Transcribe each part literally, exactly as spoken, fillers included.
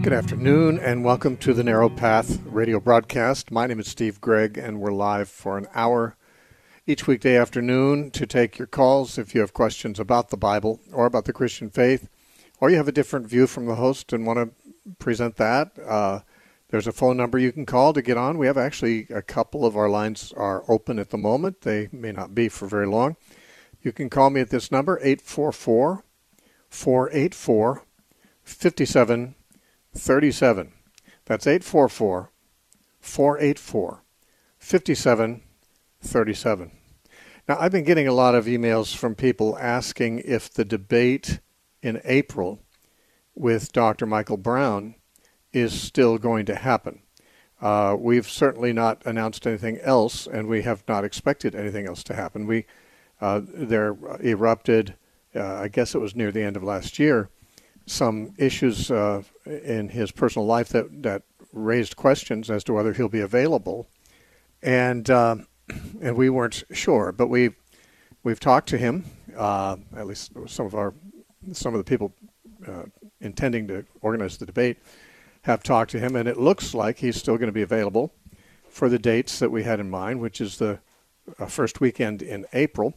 Good afternoon and welcome to the Narrow Path radio broadcast. My name is Steve Gregg and we're live for an hour each weekday afternoon to take your calls if you have questions about the Bible or about the Christian faith, or you have a different view from the host and want to present that. Uh, there's a phone number you can call to get on. We have actually a couple of our lines are open at the moment. They may not be for very long. You can call me at this number, eight four four, four eight four, five seven thirty-seven. That's eight four four, four eight four, five seven thirty-seven. Now, I've been getting a lot of emails from people asking if the debate in April with Doctor Michael Brown is still going to happen. Uh, we've certainly not announced anything else, and we have not expected anything else to happen. We uh, there erupted, uh, I guess it was near the end of last year, some issues uh, in his personal life that, that raised questions as to whether he'll be available, and uh, and we weren't sure. But we've we've talked to him. Uh, at least some of our some of the people uh, intending to organize the debate have talked to him, and it looks like he's still going to be available for the dates that we had in mind, which is the uh, first weekend in April,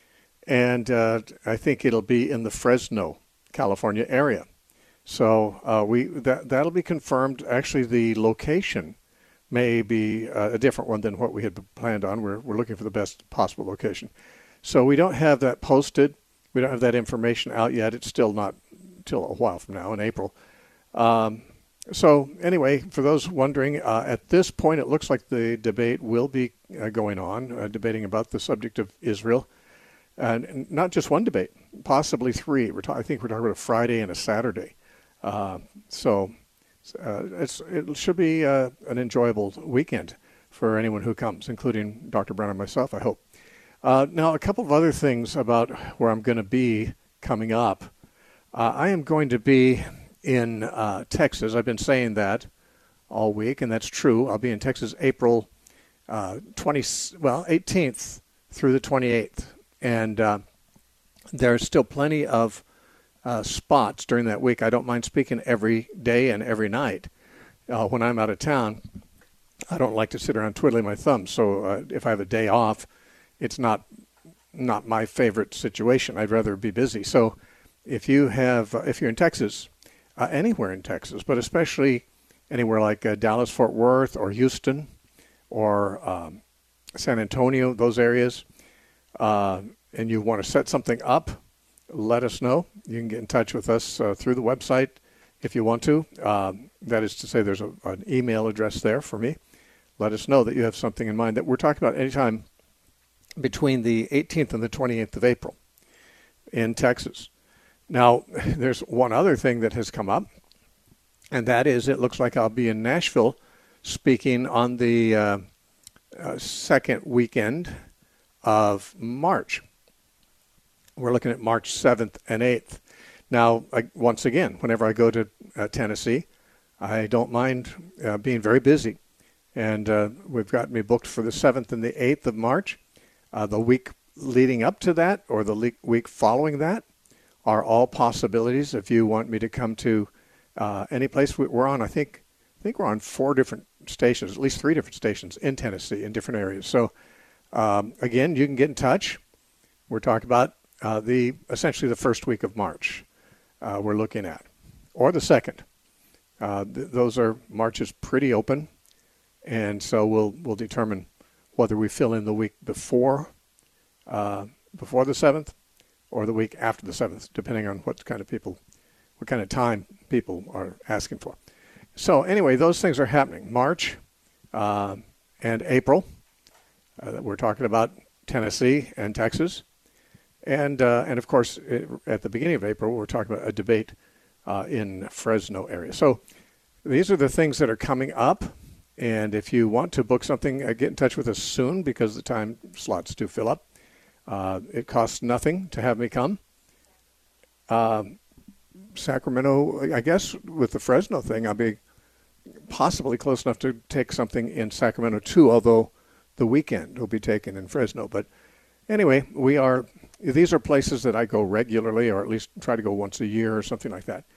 and uh, I think it'll be in the Fresno, California area. So uh, we that that'll be confirmed. Actually, the location may be uh, a different one than what we had planned on. We're we're looking for the best possible location. So we don't have that posted. We don't have that information out yet. It's still not till a while from now in April. Um, so anyway, for those wondering, uh, at this point, it looks like the debate will be uh, going on, uh, debating about the subject of Israel. And not just one debate, possibly three. We're ta- I think we're talking about a Friday and a Saturday. Uh, so uh, it's, it should be uh, an enjoyable weekend for anyone who comes, including Doctor Brown and myself, I hope. Uh, now, a couple of other things about where I'm going to be coming up. Uh, I am going to be in uh, Texas. I've been saying that all week, and that's true. I'll be in Texas April uh, twenty, well, eighteenth through the twenty-eighth. And uh, there's still plenty of uh, spots during that week. I don't mind speaking every day and every night. Uh, when I'm out of town, I don't like to sit around twiddling my thumbs. So uh, if I have a day off, it's not not my favorite situation. I'd rather be busy. So if you have, uh, if you're in Texas, uh, anywhere in Texas, but especially anywhere like uh, Dallas, Fort Worth, or Houston, or um, San Antonio, those areas, Uh, and you want to set something up, let us know. You can get in touch with us uh, through the website if you want to. Um, that is to say, there's a, an email address there for me. Let us know that you have something in mind that we're talking about anytime between the eighteenth and the twenty-eighth of April in Texas. Now, there's one other thing that has come up, and that is it looks like I'll be in Nashville speaking on the uh, uh, second weekend of March. We're looking at March seventh and eighth. Now, I, once again, whenever I go to uh, Tennessee, I don't mind uh, being very busy. And uh, we've got me booked for the seventh and the eighth of March. Uh, the week leading up to that or the le- week following that are all possibilities. If you want me to come to uh, any place we're on, I think, I think we're on four different stations, at least three different stations in Tennessee in different areas. So Um, again, you can get in touch. We're talking about uh, the essentially the first week of March uh, we're looking at, or the second. Uh, th- those are March is pretty open, and so we'll we'll determine whether we fill in the week before uh, before the seventh or the week after the seventh, depending on what kind of people, what kind of time people are asking for. So anyway, those things are happening. March uh, and April. Uh, we're talking about Tennessee and Texas. And, uh, and of course, it, at the beginning of April, we're talking about a debate uh, in Fresno area. So these are the things that are coming up. And if you want to book something, uh, get in touch with us soon because the time slots do fill up. Uh, it costs nothing to have me come. Uh, Sacramento, I guess, with the Fresno thing, I'll be possibly close enough to take something in Sacramento too, although the weekend will be taken in Fresno. But anyway, we are, these are places that I go regularly, or at least try to go once a year or something like that.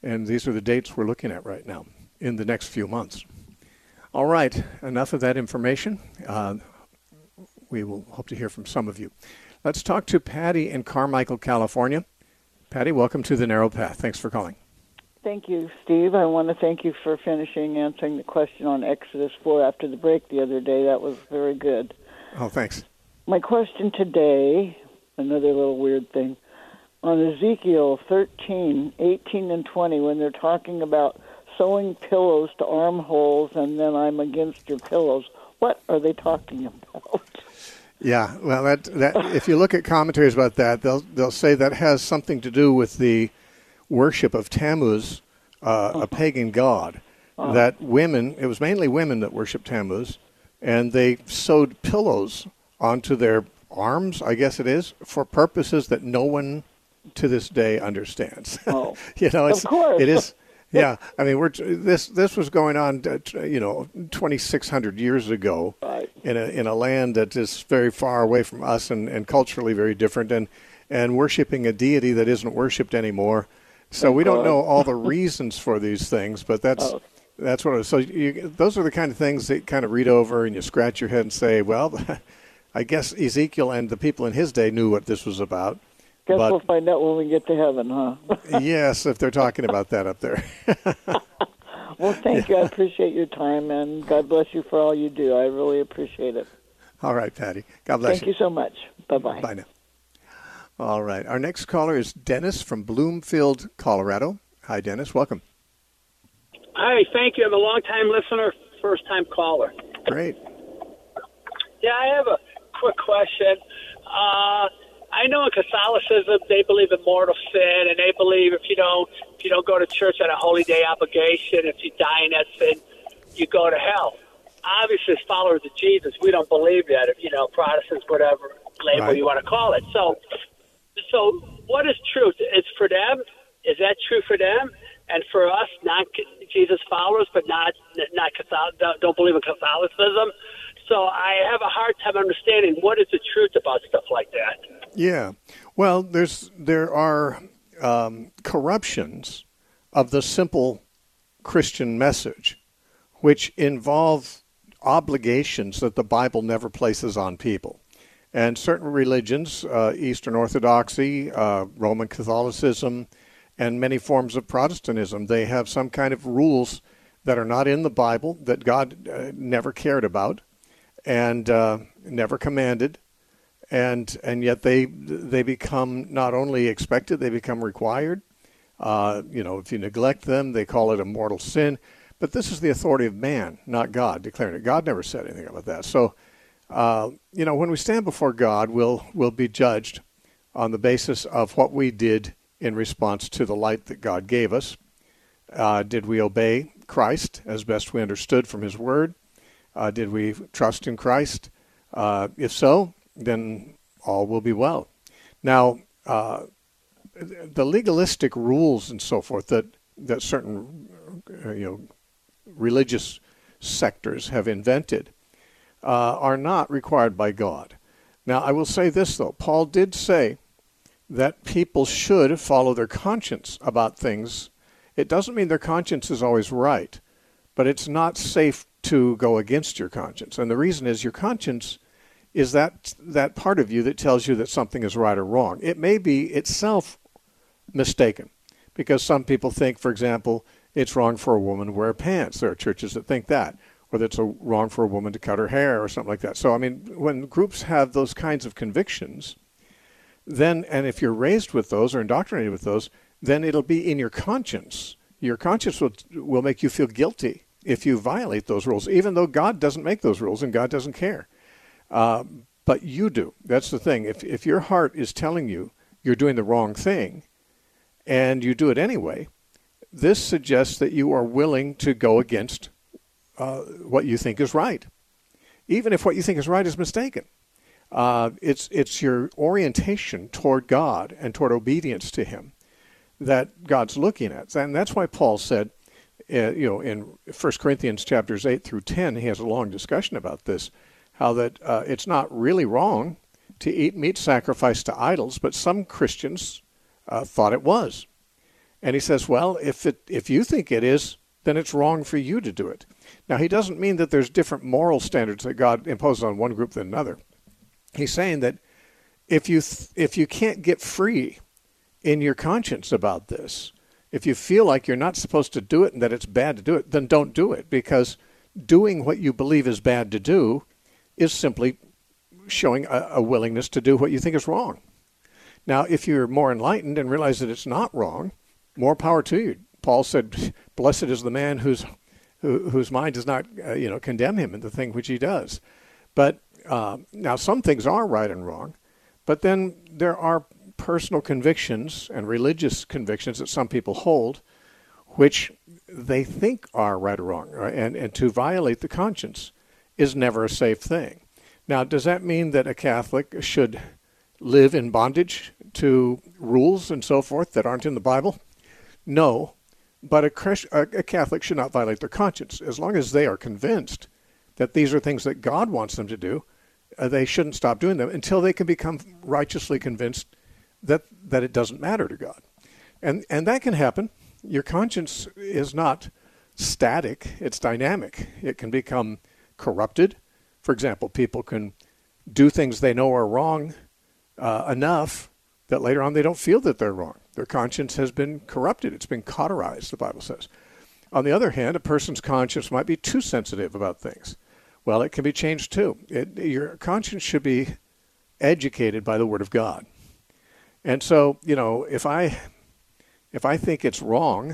And these are the dates we're looking at right now in the next few months. All right, enough of that information. Uh, we will hope to hear from some of you. Let's talk to Patty in Carmichael, California. Patty, welcome to The Narrow Path. Thanks for calling. Thank you, Steve. I want to thank you for finishing answering the question on Exodus four after the break the other day. That was very good. Oh, thanks. My question today, another little weird thing, on Ezekiel thirteen, eighteen, and twenty, when they're talking about sewing pillows to armholes and then I'm against your pillows, what are they talking about? Yeah, well, that that if you look at commentaries about that, they'll they'll say that has something to do with the worship of Tammuz, uh, a pagan god. Uh-huh. That women, it was mainly women that worshipped Tammuz, and they sewed pillows onto their arms, I guess it is, for purposes that no one to this day understands. Oh, you know, it's, of course. It is. Yeah, I mean, we're this this was going on, you know, twenty-six hundred years ago, right, in a in a land that is very far away from us and, and culturally very different, and and worshiping a deity that isn't worshipped anymore. So we don't know all the reasons for these things, but that's oh. that's what it is. So you, those are the kind of things that you kind of read over and you scratch your head and say, well, I guess Ezekiel and the people in his day knew what this was about. Guess but, we'll find out when we get to heaven, huh? Yes, if they're talking about that up there. Well, thank you. I appreciate your time, and God bless you for all you do. I really appreciate it. All right, Patty. God bless thank you. Thank you so much. Bye-bye. Bye now. All right. Our next caller is Dennis from Bloomfield, Colorado. Hi, Dennis. Welcome. Hi. Thank you. I'm a long-time listener, first-time caller. Great. Yeah, I have a quick question. Uh, I know in Catholicism they believe in mortal sin, and they believe if you don't if you don't go to church on a holy day obligation, if you die in that sin, you go to hell. Obviously, as followers of Jesus, we don't believe that. If you know Protestants, whatever label right. you want to call it. So, so what is truth? It's for them. Is that true for them? And for us, not Jesus followers, but not not Catholic, don't believe in Catholicism. So I have a hard time understanding what is the truth about stuff like that. Yeah, well, there's there are um, corruptions of the simple Christian message, which involve obligations that the Bible never places on people. And certain religions, uh, Eastern Orthodoxy, uh, Roman Catholicism, and many forms of Protestantism, they have some kind of rules that are not in the Bible that God uh, never cared about and uh, never commanded. And and yet they they become not only expected, they become required. Uh, you know, if you neglect them, they call it a mortal sin. But this is the authority of man, not God, declaring it. God never said anything about that. So, uh, you know, when we stand before God, we'll we'll be judged on the basis of what we did in response to the light that God gave us. Uh, did we obey Christ as best we understood from His Word? Uh, did we trust in Christ? Uh, if so, then all will be well. Now, uh, the legalistic rules and so forth that, that certain uh, you know religious sectors have invented uh, are not required by God. Now, I will say this, though. Paul did say that people should follow their conscience about things. It doesn't mean their conscience is always right, but it's not safe to go against your conscience. And the reason is your conscience is that that part of you that tells you that something is right or wrong. It may be itself mistaken, because some people think, for example, it's wrong for a woman to wear pants. There are churches that think that, or that it's a, wrong for a woman to cut her hair or something like that. So, I mean, when groups have those kinds of convictions, then, and if you're raised with those or indoctrinated with those, then it'll be in your conscience. Your conscience will, will make you feel guilty if you violate those rules, even though God doesn't make those rules and God doesn't care. Uh, but you do. That's the thing. If if your heart is telling you you're doing the wrong thing and you do it anyway, this suggests that you are willing to go against uh, what you think is right, even if what you think is right is mistaken. Uh, it's it's your orientation toward God and toward obedience to Him that God's looking at. And that's why Paul said, uh, you know, in First Corinthians chapters eight through ten, he has a long discussion about this, how that uh, it's not really wrong to eat meat sacrificed to idols, but some Christians uh, thought it was. And he says, well, if it if you think it is, then it's wrong for you to do it. Now, he doesn't mean that there's different moral standards that God imposes on one group than another. He's saying that if you th- if you can't get free in your conscience about this, if you feel like you're not supposed to do it and that it's bad to do it, then don't do it, because doing what you believe is bad to do is simply showing a, a willingness to do what you think is wrong. Now, if you're more enlightened and realize that it's not wrong, more power to you. Paul said, blessed is the man whose who, whose mind does not uh, you know, condemn him in the thing which he does. But uh, now some things are right and wrong, but then there are personal convictions and religious convictions that some people hold, which they think are right or wrong. Right? And, and to violate the conscience is never a safe thing. Now, does that mean that a Catholic should live in bondage to rules and so forth that aren't in the Bible? No, but a, Christ, a, a Catholic should not violate their conscience. As long as they are convinced that these are things that God wants them to do, uh, they shouldn't stop doing them until they can become righteously convinced that, that it doesn't matter to God. And, and that can happen. Your conscience is not static, it's dynamic. It can become corrupted. For example, people can do things they know are wrong uh, enough that later on they don't feel that they're wrong. Their conscience has been corrupted. It's been cauterized, the Bible says. On the other hand, a person's conscience might be too sensitive about things. Well, it can be changed too. It, your conscience should be educated by the Word of God. And so, you know, if I if I think it's wrong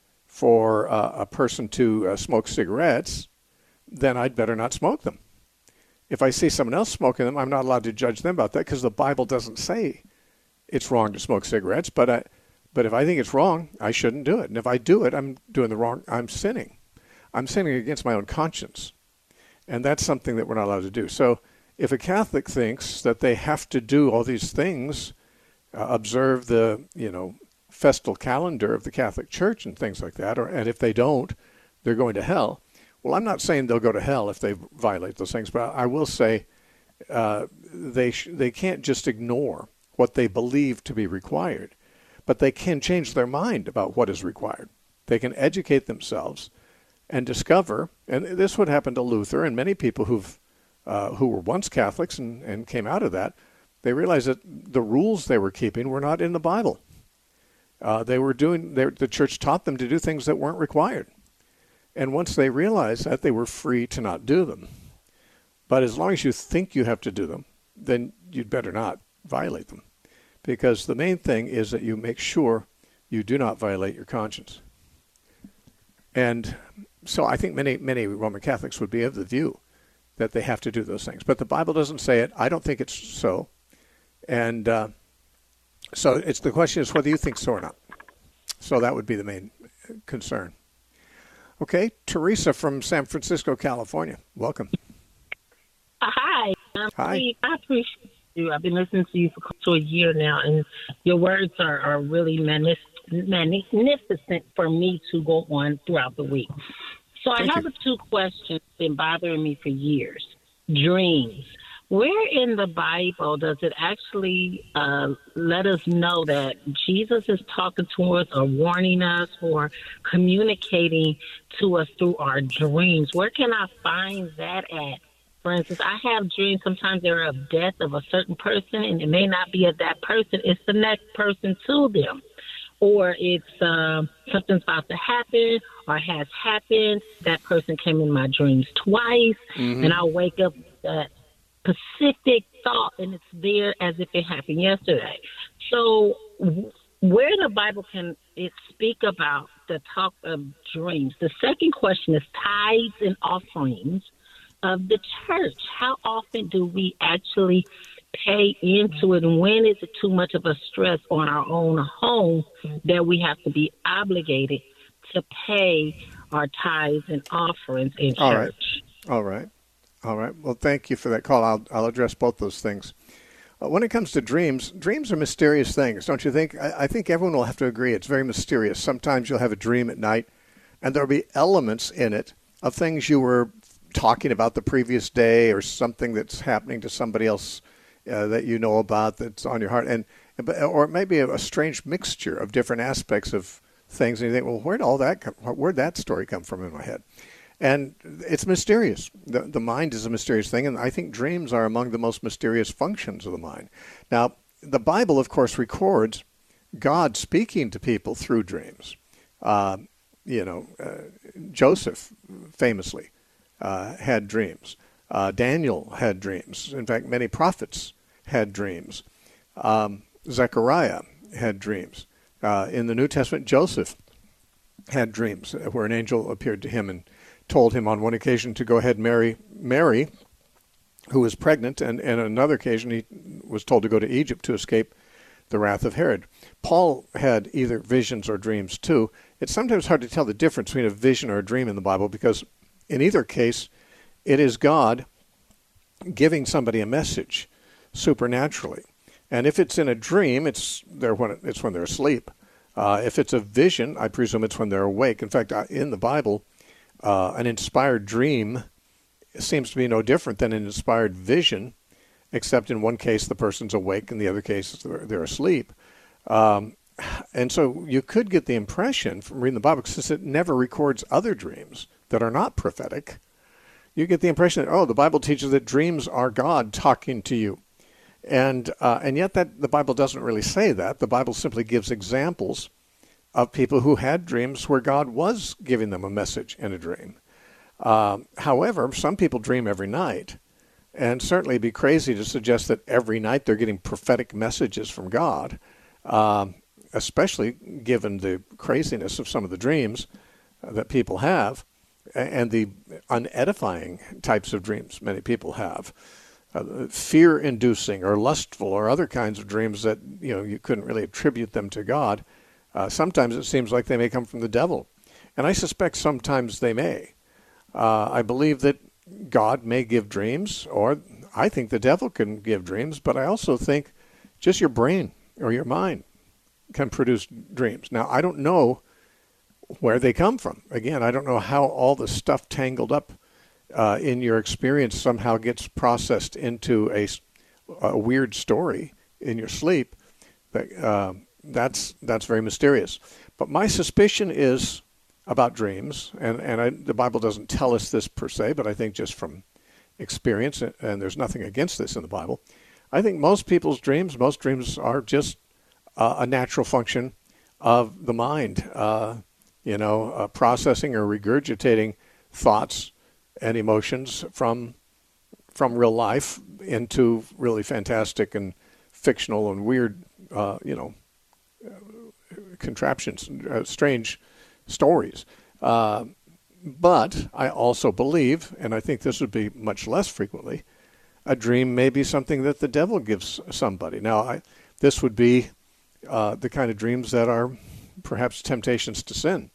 for uh, a person to uh, smoke cigarettes, then I'd better not smoke them. If I see someone else smoking them, I'm not allowed to judge them about that because the Bible doesn't say it's wrong to smoke cigarettes. But I, but if I think it's wrong, I shouldn't do it. And if I do it, I'm doing the wrong. I'm sinning. I'm sinning against my own conscience, and that's something that we're not allowed to do. So, if a Catholic thinks that they have to do all these things, uh, observe the you know festal calendar of the Catholic Church and things like that, or and if they don't, they're going to hell. Well, I'm not saying they'll go to hell if they violate those things, but I will say uh, they sh- they can't just ignore what they believe to be required, but they can change their mind about what is required. They can educate themselves and discover, and this would happen to Luther and many people who've uh, who were once Catholics and, and came out of that. They realized that the rules they were keeping were not in the Bible. Uh, they were doing they, the church taught them to do things that weren't required. And once they realized that, they were free to not do them. But as long as you think you have to do them, then you'd better not violate them. Because the main thing is that you make sure you do not violate your conscience. And so I think many, many Roman Catholics would be of the view that they have to do those things. But the Bible doesn't say it. I don't think it's so. And uh, so it's the question is whether you think so or not. So that would be the main concern. Okay, Teresa from San Francisco, California. Welcome. Uh, hi. Um, Hi. Steve, I appreciate you. I've been listening to you for close to a year now, and your words are, are really magnific- magnificent for me to go on throughout the week. So Thank I have you. a two questions been bothering me for years. Dreams. Where in the Bible does it actually uh, let us know that Jesus is talking to us or warning us or communicating to us through our dreams? Where can I find that at? For instance, I have dreams. Sometimes they're of death of a certain person, and it may not be of that person. It's the next person to them. Or it's uh, something's about to happen or has happened. That person came in my dreams twice, Mm-hmm. and I'll wake up with that specific thought, and it's there as if it happened yesterday. So where in the Bible can it speak about the talk of dreams? The second question is tithes and offerings of the church. How often do we actually pay into it, and when is it too much of a stress on our own home that we have to be obligated to pay our tithes and offerings in All right. church? All right. All right. Well, thank you for that call. I'll, I'll address both those things. Uh, when it comes to dreams, dreams are mysterious things, don't you think? I, I think everyone will have to agree it's very mysterious. Sometimes you'll have a dream at night, and there'll be elements in it of things you were talking about the previous day or something that's happening to somebody else uh, that you know about that's on your heart. and Or it may be a, a strange mixture of different aspects of things, and you think, well, where'd all that come, where'd that story come from in my head? And it's mysterious. The, the mind is a mysterious thing, and I think dreams are among the most mysterious functions of the mind. Now, the Bible, of course, records God speaking to people through dreams. Uh, you know, uh, Joseph famously uh, had dreams. Uh, Daniel had dreams. In fact, many prophets had dreams. Um, Zechariah had dreams. Uh, in the New Testament, Joseph had dreams where an angel appeared to him and told him on one occasion to go ahead and marry Mary, who was pregnant, and, and on another occasion he was told to go to Egypt to escape the wrath of Herod. Paul had either visions or dreams too. It's sometimes hard to tell the difference between a vision or a dream in the Bible, because in either case, it is God giving somebody a message supernaturally. And if it's in a dream, it's there when it's when they're asleep. Uh, if it's a vision, I presume it's when they're awake. In fact, in the Bible, uh, an inspired dream seems to be no different than an inspired vision, except in one case the person's awake, and the other case they're, they're asleep. Um, and so you could get the impression from reading the Bible, since it never records other dreams that are not prophetic, you get the impression that, oh, the Bible teaches that dreams are God talking to you. And uh, and yet that the Bible doesn't really say that. The Bible simply gives examples of people who had dreams where God was giving them a message in a dream. Uh, however, some people dream every night, and certainly it'd be crazy to suggest that every night they're getting prophetic messages from God, uh, especially given the craziness of some of the dreams that people have and the unedifying types of dreams many people have. Uh, fear-inducing or lustful or other kinds of dreams that, you know, you couldn't really attribute them to God. Uh, sometimes it seems like they may come from the devil. And I suspect sometimes they may. Uh, I believe that God may give dreams, or I think the devil can give dreams, but I also think just your brain or your mind can produce dreams. Now, I don't know where they come from. Again, I don't know how all the stuff tangled up Uh, in your experience somehow gets processed into a, a weird story in your sleep. That, uh, that's that's very mysterious. But my suspicion is about dreams, and, and I, the Bible doesn't tell us this per se, but I think just from experience, and there's nothing against this in the Bible, I think most people's dreams, most dreams are just uh, a natural function of the mind, uh, you know, uh, processing or regurgitating thoughts and emotions from from real life into really fantastic and fictional and weird, uh, you know, contraptions, uh, strange stories. Uh, but I also believe, and I think this would be much less frequently, a dream may be something that the devil gives somebody. Now, I, this would be uh, the kind of dreams that are perhaps temptations to sin,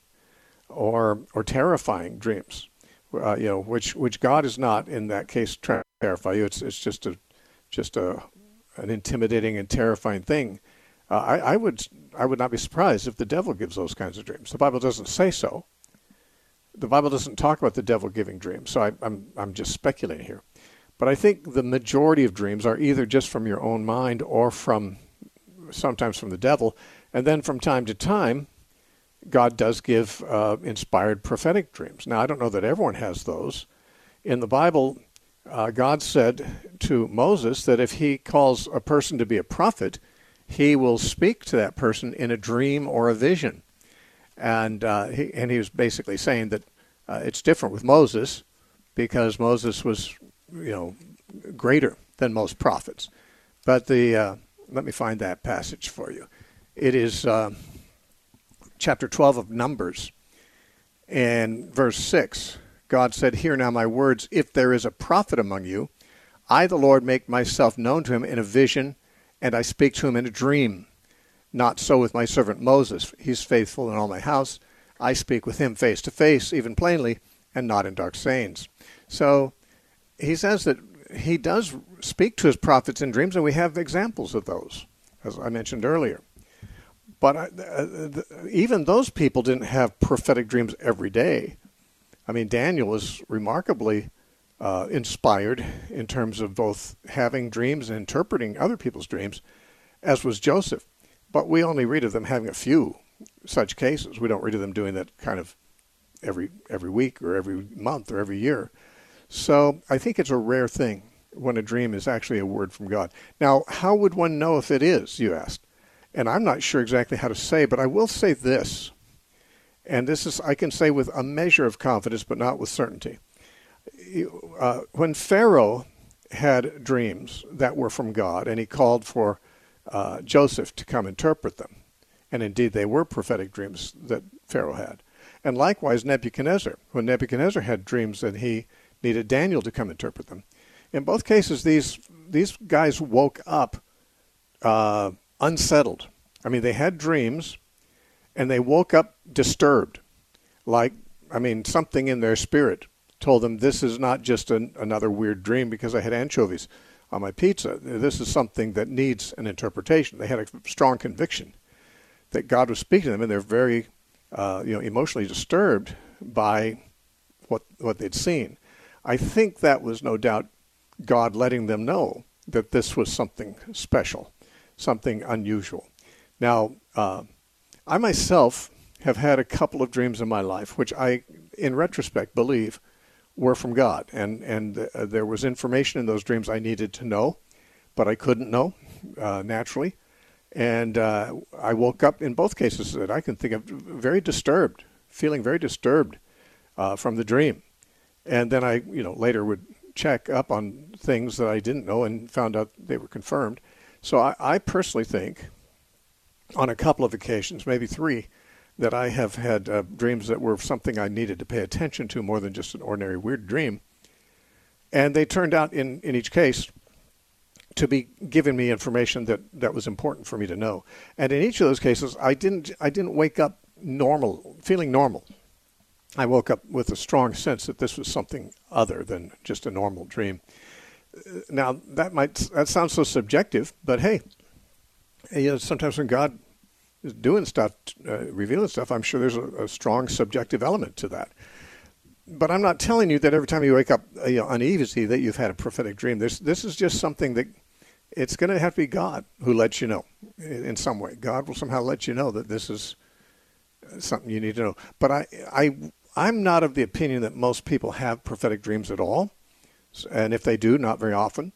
or or terrifying dreams. Uh, you know, which which God is not in that case trying to terrify you. It's it's just a just a an intimidating and terrifying thing. Uh, I, I would I would not be surprised if the devil gives those kinds of dreams. The Bible doesn't say so. The Bible doesn't talk about the devil giving dreams. So I, I'm I'm just speculating here. But I think the majority of dreams are either just from your own mind or from sometimes from the devil, and then from time to time, God does give uh, inspired prophetic dreams. Now, I don't know that everyone has those. In the Bible, uh, God said to Moses that if he calls a person to be a prophet, he will speak to that person in a dream or a vision. And uh, he, and he was basically saying that uh, it's different with Moses because Moses was, you know, greater than most prophets. But the uh, let me find that passage for you. It is Uh, chapter twelve of Numbers, and verse six, God said, "Hear now my words. If there is a prophet among you, I, the Lord, make myself known to him in a vision, and I speak to him in a dream. Not so with my servant Moses. He's faithful in all my house. I speak with him face to face, even plainly, and not in dark sayings." So he says that he does speak to his prophets in dreams, and we have examples of those, as I mentioned earlier. But uh, even those people didn't have prophetic dreams every day. I mean, Daniel was remarkably uh, inspired in terms of both having dreams and interpreting other people's dreams, as was Joseph. But we only read of them having a few such cases. We don't read of them doing that kind of every every week or every month or every year. So I think it's a rare thing when a dream is actually a word from God. Now, how would one know if it is, you asked? And I'm not sure exactly how to say, but I will say this. And this is, I can say with a measure of confidence, but not with certainty. Uh, when Pharaoh had dreams that were from God, and he called for uh, Joseph to come interpret them, and indeed they were prophetic dreams that Pharaoh had. And likewise Nebuchadnezzar, when Nebuchadnezzar had dreams that he needed Daniel to come interpret them. In both cases, these these guys woke up uh, unsettled. I mean, they had dreams, and they woke up disturbed. Like, I mean, something in their spirit told them, this is not just an, another weird dream because I had anchovies on my pizza. This is something that needs an interpretation. They had a strong conviction that God was speaking to them, and they're very uh, you know, emotionally disturbed by what what they'd seen. I think that was no doubt God letting them know that this was something special, something unusual. Now, uh, I myself have had a couple of dreams in my life, which I, in retrospect, believe were from God. And, and uh, there was information in those dreams I needed to know, but I couldn't know uh, naturally. And uh, I woke up in both cases that I can think of very disturbed, feeling very disturbed uh, from the dream. And then I, you know, later would check up on things that I didn't know and found out they were confirmed. So I, I personally think on a couple of occasions, maybe three, that I have had uh, dreams that were something I needed to pay attention to more than just an ordinary weird dream. And they turned out in, in each case to be giving me information that, that was important for me to know. And in each of those cases, I didn't I didn't wake up normal, feeling normal. I woke up with a strong sense that this was something other than just a normal dream. Now, that might that sounds so subjective, but hey, you know, sometimes when God is doing stuff, uh, revealing stuff, I'm sure there's a, a strong subjective element to that. But I'm not telling you that every time you wake up uh, you know, uneasy that you've had a prophetic dream. This this is just something that it's going to have to be God who lets you know in, in some way. God will somehow let you know that this is something you need to know. But I, I, I'm not of the opinion that most people have prophetic dreams at all. And if they do, not very often.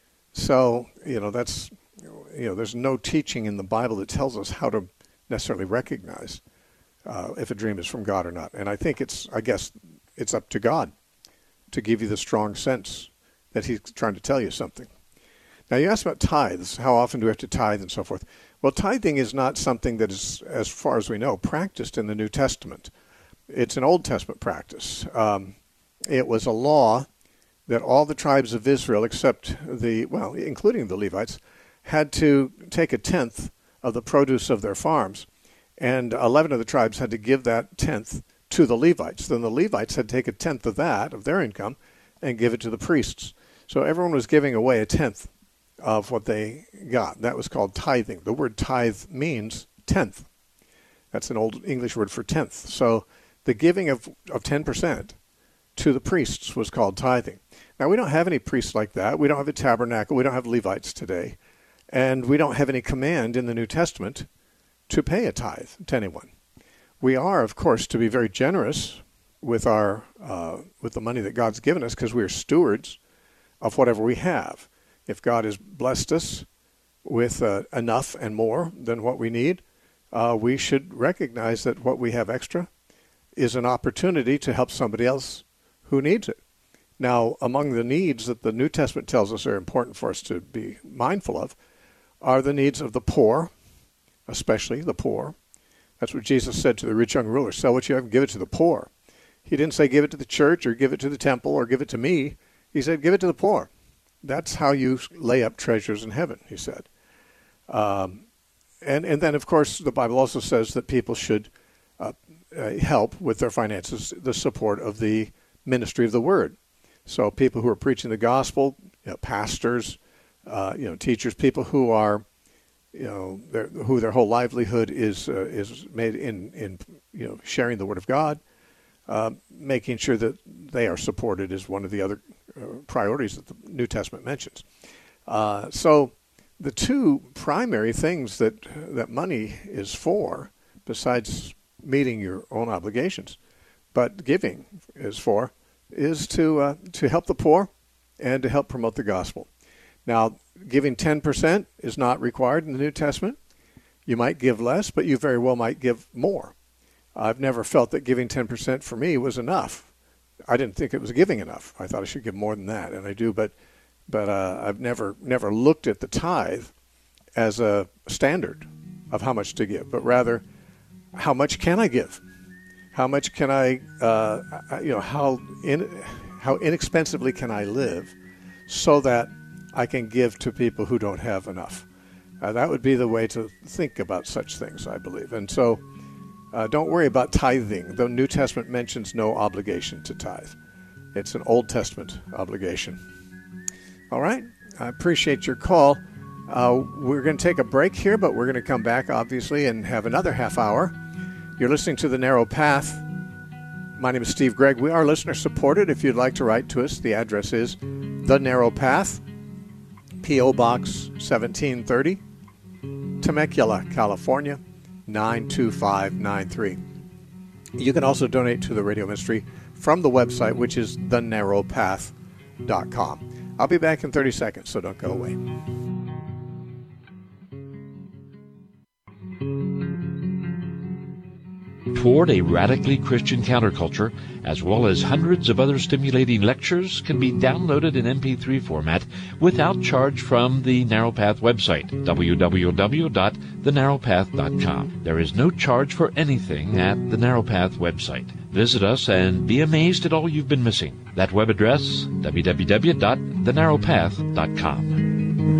So, you know, that's, you know, there's no teaching in the Bible that tells us how to necessarily recognize uh, if a dream is from God or not. And I think it's, I guess, it's up to God to give you the strong sense that he's trying to tell you something. Now, you asked about tithes. How often do we have to tithe and so forth? Well, tithing is not something that is, as far as we know, practiced in the New Testament. It's an Old Testament practice. Um, it was a law that all the tribes of Israel, except the, well, including the Levites, had to take a tenth of the produce of their farms. And eleven of the tribes had to give that tenth to the Levites. Then the Levites had to take a tenth of that, of their income, and give it to the priests. So everyone was giving away a tenth of what they got. That was called tithing. The word tithe means tenth. That's an old English word for tenth. So the giving of, of ten percent to the priests was called tithing. Now, we don't have any priests like that. We don't have a tabernacle. We don't have Levites today. And we don't have any command in the New Testament to pay a tithe to anyone. We are, of course, to be very generous with our uh, with the money that God's given us because we are stewards of whatever we have. If God has blessed us with uh, enough and more than what we need, uh, we should recognize that what we have extra is an opportunity to help somebody else who needs it. Now, among the needs that the New Testament tells us are important for us to be mindful of are the needs of the poor, especially the poor. That's what Jesus said to the rich young ruler, sell what you have and give it to the poor. He didn't say give it to the church or give it to the temple or give it to me. He said give it to the poor. That's how you lay up treasures in heaven, he said. Um, and, and then, of course, the Bible also says that people should uh, uh, help with their finances, the support of the ministry of the word. So people who are preaching the gospel, you know, pastors, uh, you know, teachers, people who are, you know, their, who their whole livelihood is uh, is made in, in, you know, sharing the word of God, uh, making sure that they are supported is one of the other uh, priorities that the New Testament mentions. Uh, so the two primary things that that money is for, besides meeting your own obligations, but giving is for, is to uh, to help the poor and to help promote the gospel. Now, giving ten percent is not required in the New Testament. You might give less, but you very well might give more. I've never felt that giving ten percent for me was enough. I didn't think it was giving enough. I thought I should give more than that, and I do, but but uh, I've never never looked at the tithe as a standard of how much to give, but rather, how much can I give? How much can I, uh, you know, how in, how inexpensively can I live so that I can give to people who don't have enough? Uh, that would be the way to think about such things, I believe. And so uh, don't worry about tithing. The New Testament mentions no obligation to tithe. It's an Old Testament obligation. All right. I appreciate your call. Uh, we're going to take a break here, but we're going to come back, obviously, and have another half hour. You're listening to The Narrow Path. My name is Steve Gregg. We are listener-supported. If you'd like to write to us, the address is The Narrow Path, P O. Box seventeen thirty, Temecula, California, nine two five nine three. You can also donate to the radio ministry from the website, which is the narrow path dot com. I'll be back in thirty seconds, so don't go away. Toward a Radically Christian Counterculture, as well as hundreds of other stimulating lectures, can be downloaded in M P three format without charge from the Narrow Path website, w w w dot the narrow path dot com. There is no charge for anything at the Narrow Path website. Visit us and be amazed at all you've been missing. That web address, w w w dot the narrow path dot com.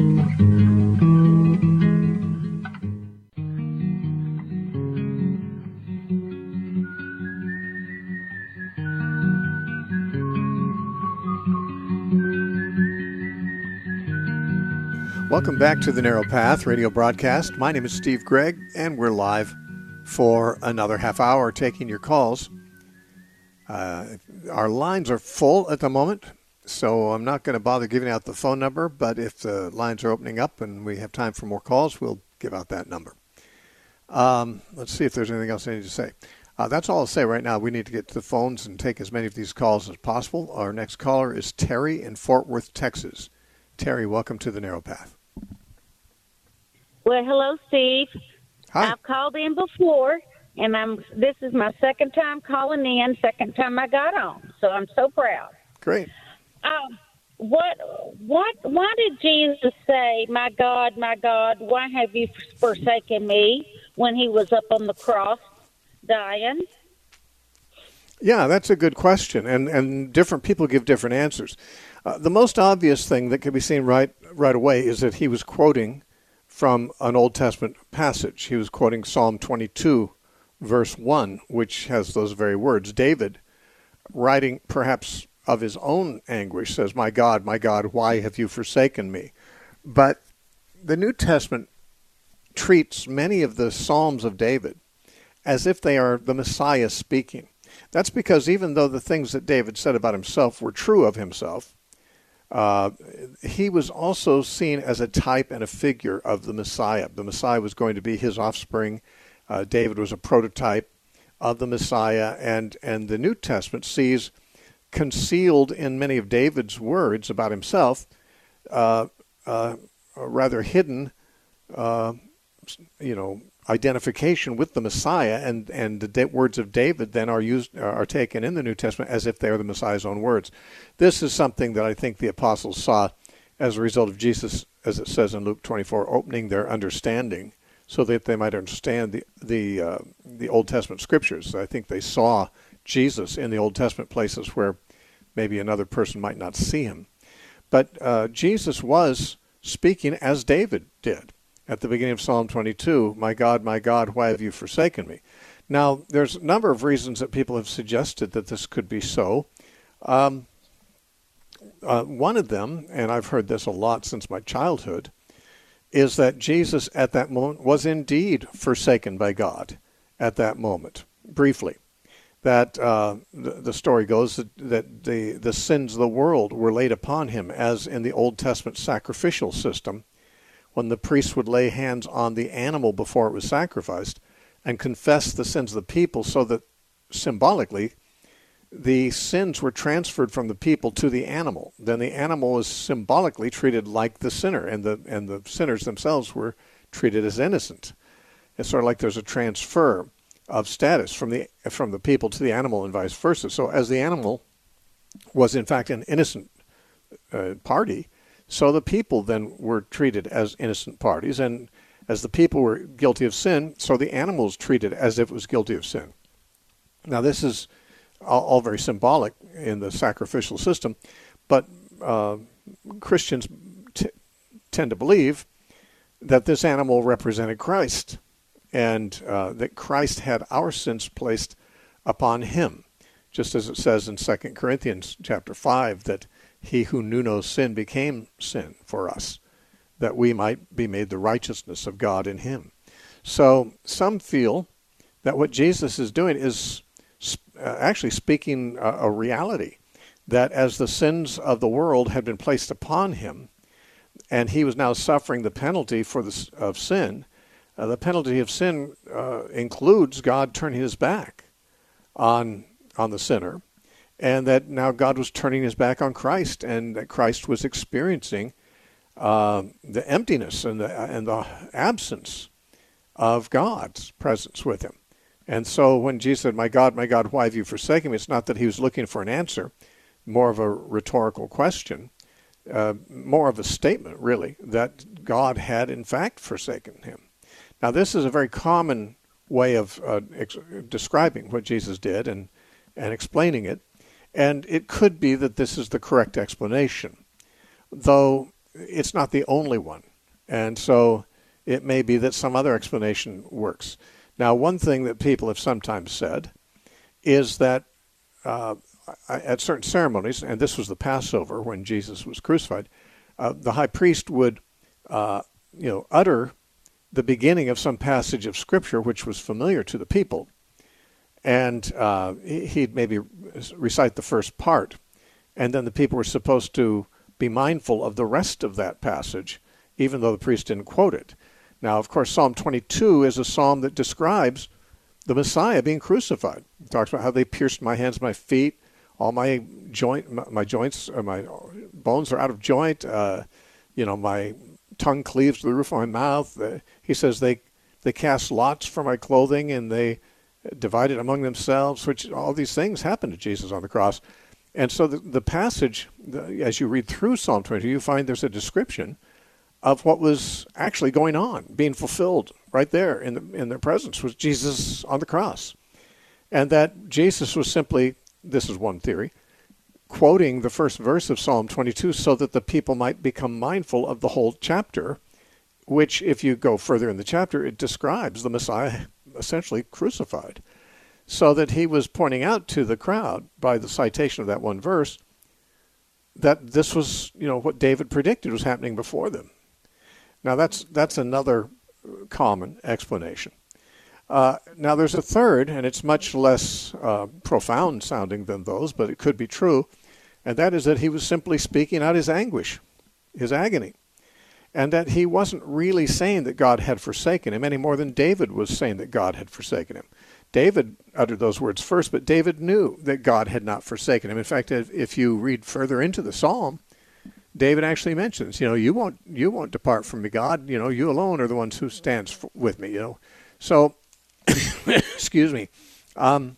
Welcome back to the Narrow Path radio broadcast. My name is Steve Gregg, and we're live for another half hour taking your calls. Uh, our lines are full at the moment, so I'm not going to bother giving out the phone number, but if the lines are opening up and we have time for more calls, we'll give out that number. Um, let's see if there's anything else I need to say. Uh, that's all I'll say right now. We need to get to the phones and take as many of these calls as possible. Our next caller is Terry in Fort Worth, Texas. Terry, welcome to the Narrow Path. Well, hello, Steve. Hi. I've called in before, and I'm. This is my second time calling in, second time I got on, so I'm so proud. Great. Um, what, what, why did Jesus say, "My God, my God, why have you forsaken me?" when he was up on the cross dying? Yeah, that's a good question, and and different people give different answers. Uh, the most obvious thing that can be seen right right away is that he was quoting from an Old Testament passage. He was quoting Psalm twenty-two, verse one, which has those very words. David, writing perhaps of his own anguish, says, "My God, my God, why have you forsaken me?" But the New Testament treats many of the Psalms of David as if they are the Messiah speaking. That's because even though the things that David said about himself were true of himself, Uh, he was also seen as a type and a figure of the Messiah. The Messiah was going to be his offspring. Uh, David was a prototype of the Messiah, and, and the New Testament sees concealed in many of David's words about himself, uh, uh, a rather hidden, uh, you know, identification with the Messiah, and, and the da- words of David then are used are taken in the New Testament as if they are the Messiah's own words. This is something that I think the apostles saw as a result of Jesus, as it says in Luke twenty-four, opening their understanding so that they might understand the the uh, the Old Testament scriptures. I think they saw Jesus in the Old Testament places where maybe another person might not see him. But uh, Jesus was speaking as David did. At the beginning of Psalm twenty-two, "My God, my God, why have you forsaken me?" Now, there's a number of reasons that people have suggested that this could be so. Um, uh, one of them, and I've heard this a lot since my childhood, is that Jesus at that moment was indeed forsaken by God at that moment, briefly. That uh, the, the story goes that, that the, the sins of the world were laid upon him, as in the Old Testament sacrificial system, when the priest would lay hands on the animal before it was sacrificed, and confessed the sins of the people, so that symbolically the sins were transferred from the people to the animal. Then the animal was symbolically treated like the sinner, and the and the sinners themselves were treated as innocent. It's sort of like there's a transfer of status from the from the people to the animal and vice versa. So as the animal was in fact an innocent uh, party, so the people then were treated as innocent parties, and as the people were guilty of sin, so the animal was treated as if it was guilty of sin. Now this is all, all very symbolic in the sacrificial system, but uh, Christians t- tend to believe that this animal represented Christ, and uh, that Christ had our sins placed upon him, just as it says in Second Corinthians chapter five, that he who knew no sin became sin for us, that we might be made the righteousness of God in him. So some feel that what Jesus is doing is uh, actually speaking a, a reality, that as the sins of the world had been placed upon him, and he was now suffering the penalty for the, of sin, uh, the penalty of sin uh, includes God turning his back on on the sinner, and that now God was turning his back on Christ, and that Christ was experiencing uh, the emptiness and the and the absence of God's presence with him. And so when Jesus said, "My God, my God, why have you forsaken me?" it's not that he was looking for an answer, more of a rhetorical question, uh, more of a statement, really, that God had in fact forsaken him. Now, this is a very common way of uh, ex- describing what Jesus did and, and explaining it, and it could be that this is the correct explanation, though it's not the only one, and so it may be that some other explanation works. Now, one thing that people have sometimes said is that uh, at certain ceremonies, and this was the Passover when Jesus was crucified, uh, the high priest would, uh, you know, utter the beginning of some passage of Scripture which was familiar to the people, and uh, he'd maybe recite the first part, and then the people were supposed to be mindful of the rest of that passage, even though the priest didn't quote it. Now, of course, Psalm twenty-two is a psalm that describes the Messiah being crucified. It talks about how they pierced my hands, my feet, all my joint, my, my joints, uh, my bones are out of joint. Uh, you know, my tongue cleaves to the roof of my mouth. Uh, he says they they cast lots for my clothing, and they divided among themselves. Which all these things happened to Jesus on the cross. And so the, the passage, the, as you read through Psalm twenty-two, you find there's a description of what was actually going on, being fulfilled right there in the, in their presence, was Jesus on the cross. And that Jesus was simply, this is one theory, quoting the first verse of Psalm twenty-two so that the people might become mindful of the whole chapter, which, if you go further in the chapter, it describes the Messiah essentially crucified. So that he was pointing out to the crowd by the citation of that one verse that this was, you know, what David predicted was happening before them. Now, that's that's another common explanation. Uh, now, there's a third, and it's much less uh, profound sounding than those, but it could be true, and that is that he was simply speaking out his anguish, his agony, and that he wasn't really saying that God had forsaken him any more than David was saying that God had forsaken him. David uttered those words first, but David knew that God had not forsaken him. In fact, if, if you read further into the psalm, David actually mentions, you know, you won't you won't depart from me, God. You know, you alone are the ones who stands f- with me. You know, so excuse me. Um,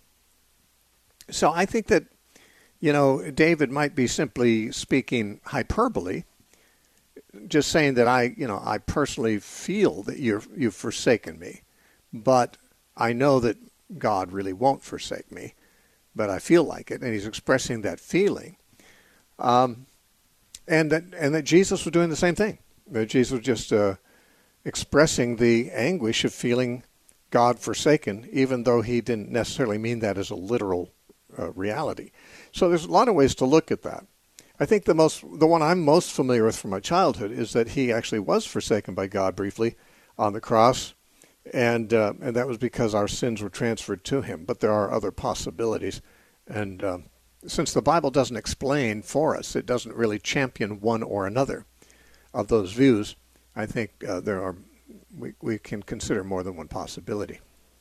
so I think that, you know, David might be simply speaking hyperbole, just saying that I, you know, I personally feel that you're you've forsaken me, but I know that God really won't forsake me, but I feel like it, and he's expressing that feeling. Um, And that and that Jesus was doing the same thing. That Jesus was just uh, expressing the anguish of feeling God forsaken, even though he didn't necessarily mean that as a literal uh, reality. So there's a lot of ways to look at that. I think the most, the one I'm most familiar with from my childhood is that he actually was forsaken by God briefly on the cross, and uh, and that was because our sins were transferred to him. But there are other possibilities, and uh, since the Bible doesn't explain for us, it doesn't really champion one or another of those views, I think uh, there are we, we can consider more than one possibility.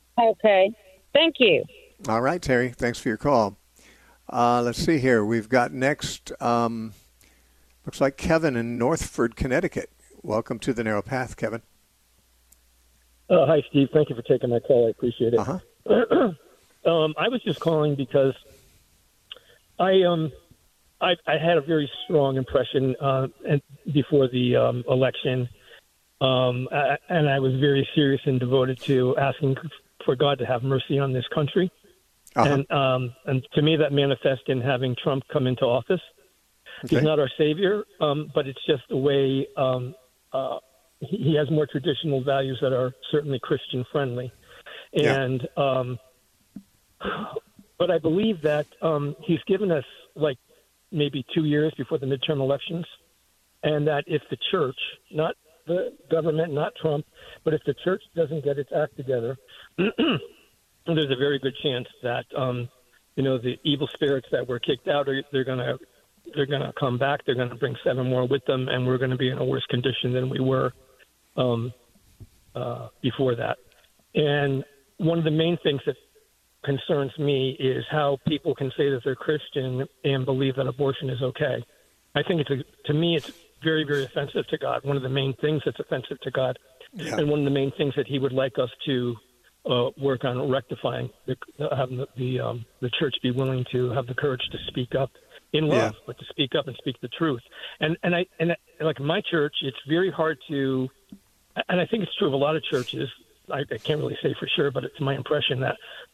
Okay. Thank you. All right, Terry. Thanks for your call. Uh, let's see here. We've got next, um, looks like Kevin in Northford, Connecticut. Welcome to the Narrow Path, Kevin. Uh, hi, Steve. Thank you for taking my call. I appreciate it. Uh-huh. um, I was just calling because I um I, I had a very strong impression uh, and before the um, election, um, I, and I was very serious and devoted to asking for God to have mercy on this country. Uh-huh. And um, and to me, that manifests in having Trump come into office. Okay. He's not our savior, um, but it's just the way um, uh, he, he has more traditional values that are certainly Christian friendly. And yeah. um, but I believe that um, he's given us like maybe two years before the midterm elections, and that if the church, not the government, not Trump, but if the church doesn't get its act together, there's a very good chance that um, you know the evil spirits that were kicked out are they're gonna they're gonna come back. They're gonna bring seven more with them, and we're gonna be in a worse condition than we were um, uh, before that. And one of the main things that concerns me is how people can say that they're Christian and believe that abortion is okay. I think it's a, to me it's very, very offensive to God. One of the main things that's offensive to God, yeah. and one of the main things that He would like us to uh, work on rectifying, the, having the the, um, the church be willing to have the courage to speak up in love, yeah. but to speak up and speak the truth. And and I and like in my church, it's very hard to, and I think it's true of a lot of churches. I, I can't really say for sure, but it's my impression that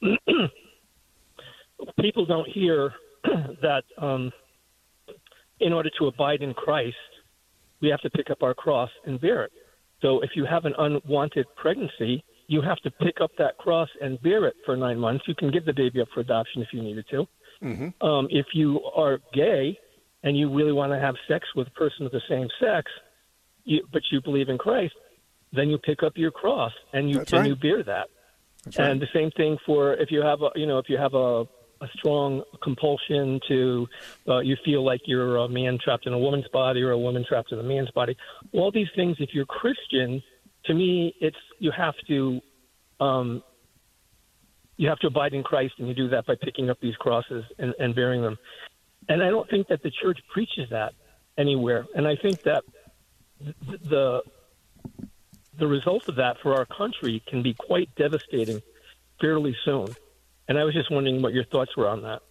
people don't hear that um, in order to abide in Christ, we have to pick up our cross and bear it. So if you have an unwanted pregnancy, you have to pick up that cross and bear it for nine months. You can give the baby up for adoption if you needed to. Mm-hmm. Um, if you are gay and you really want to have sex with a person of the same sex, you, but you believe in Christ, then you pick up your cross and you, That's and right. you bear that. That's right. And the same thing for if you have a, you know, if you have a, a strong compulsion to, uh, you feel like you're a man trapped in a woman's body or a woman trapped in a man's body. All these things, if you're Christian, to me, it's, you have to, um, you have to abide in Christ, and you do that by picking up these crosses and, and bearing them. And I don't think that the church preaches that anywhere. And I think that the, the result of that for our country can be quite devastating fairly soon. And I was just wondering what your thoughts were on that.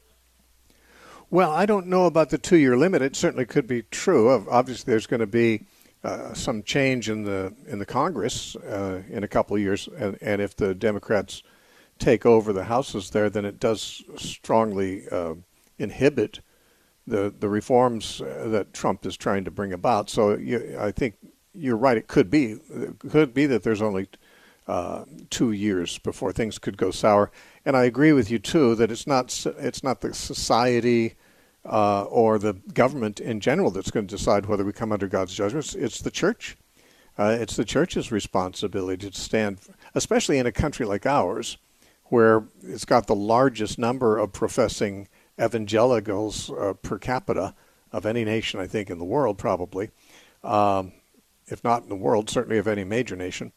Well, I don't know about the two-year limit. It certainly could be true. Obviously, there's going to be uh, some change in the in the Congress uh, in a couple of years, and, and if the Democrats take over the houses there, then it does strongly uh, inhibit the the reforms that Trump is trying to bring about. So you, I think you're right. It could be it could be that there's only uh, two years before things could go sour. And I agree with you too that it's not it's not the society uh, or the government in general that's going to decide whether we come under God's judgments. It's the church. Uh, it's the church's responsibility to stand, especially in a country like ours, where it's got the largest number of professing evangelicals uh, per capita of any nation, I think, in the world, probably. Um, if not in the world, certainly of any major nation.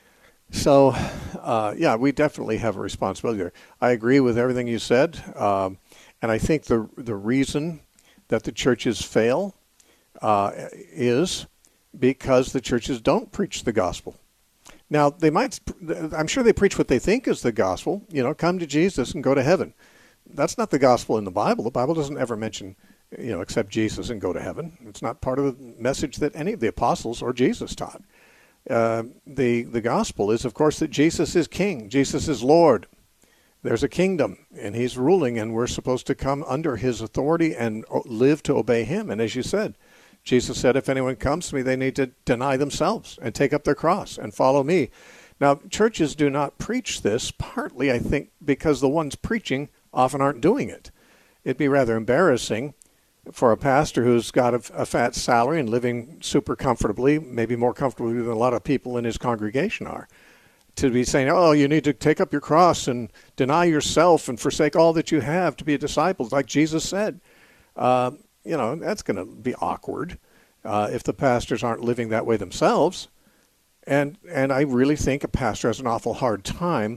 So, uh, yeah, we definitely have a responsibility there. I agree with everything you said, um, and I think the the reason that the churches fail uh, is because the churches don't preach the gospel. Now, they might, I'm sure they preach what they think is the gospel, you know, come to Jesus and go to heaven. That's not the gospel in the Bible. The Bible doesn't ever mention, you know, accept Jesus and go to heaven. It's not part of the message that any of the apostles or Jesus taught. Uh, the the gospel is, of course, that Jesus is king. Jesus is Lord. There's a kingdom, and he's ruling, and we're supposed to come under his authority and live to obey him. And as you said, Jesus said, if anyone comes to me, they need to deny themselves and take up their cross and follow me. Now, churches do not preach this, partly, I think, because the ones preaching often aren't doing it. It'd be rather embarrassing for a pastor who's got a, a fat salary and living super comfortably, maybe more comfortably than a lot of people in his congregation are, to be saying, oh, you need to take up your cross and deny yourself and forsake all that you have to be a disciple, like Jesus said. Uh, you know, that's going to be awkward uh, if the pastors aren't living that way themselves. And and I really think a pastor has an awful hard time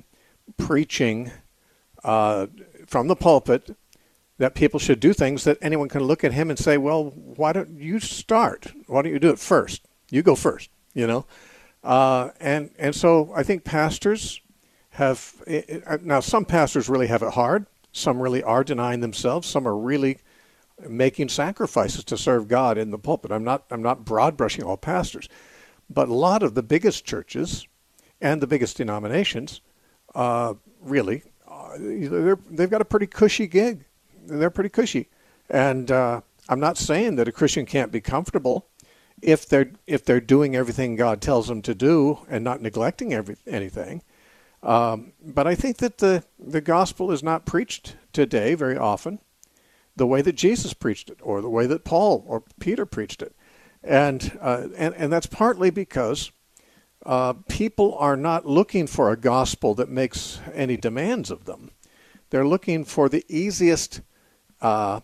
preaching uh, from the pulpit that people should do things that anyone can look at him and say, well, why don't you start? Why don't you do it first? You go first, you know? Uh, and, and so I think pastors have, now some pastors really have it hard. Some really are denying themselves. Some are really making sacrifices to serve God in the pulpit. I'm not, I'm not broad brushing all pastors, but a lot of the biggest churches and the biggest denominations, uh, really, uh, they're, they've got a pretty cushy gig. They're pretty cushy. And uh, I'm not saying that a Christian can't be comfortable if they're if they're doing everything God tells them to do and not neglecting every, anything. Um, but I think that the, the gospel is not preached today very often the way that Jesus preached it, or the way that Paul or Peter preached it. And uh, and, and that's partly because uh, people are not looking for a gospel that makes any demands of them. They're looking for the easiest uh,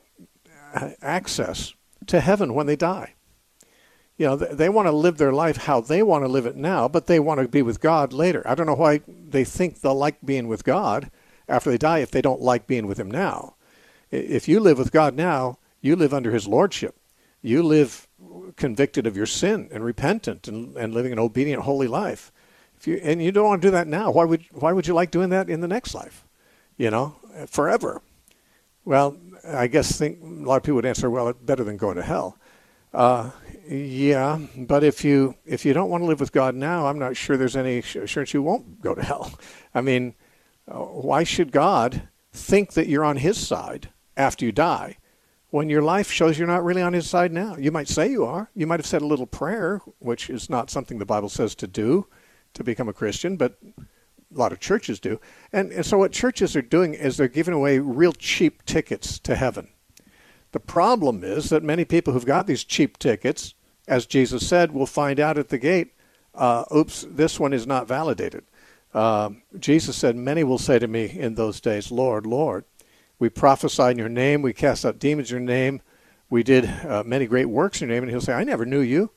access to heaven when they die. You know, they, they want to live their life how they want to live it now, but they want to be with God later. I don't know why they think they'll like being with God after they die if they don't like being with him now. If you live with God now, you live under his lordship. You live convicted of your sin and repentant and, and living an obedient, holy life. If you and you don't want to do that now, why would why would you like doing that in the next life? You know, forever. Well, I guess think, a lot of people would answer, well, it's better than going to hell. Uh, yeah, but if you if you don't want to live with God now, I'm not sure there's any assurance you won't go to hell. I mean, uh, why should God think that you're on his side after you die when your life shows you're not really on his side now? You might say you are. You might have said a little prayer, which is not something the Bible says to do to become a Christian, but a lot of churches do. And, and so what churches are doing is they're giving away real cheap tickets to heaven. The problem is that many people who've got these cheap tickets, as Jesus said, will find out at the gate, uh, oops, this one is not validated. Uh, Jesus said, many will say to me in those days, Lord, Lord, we prophesied in your name, we cast out demons in your name, we did uh, many great works in your name. And he'll say, I never knew you.